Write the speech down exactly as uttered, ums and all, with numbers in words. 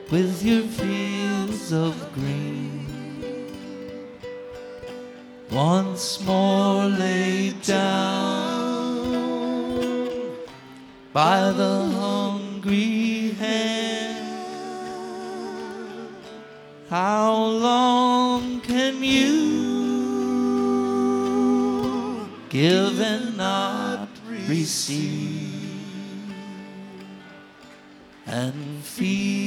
with your fields of green. Once more laid down by the hungry hand. How long can you give and not receive, and feed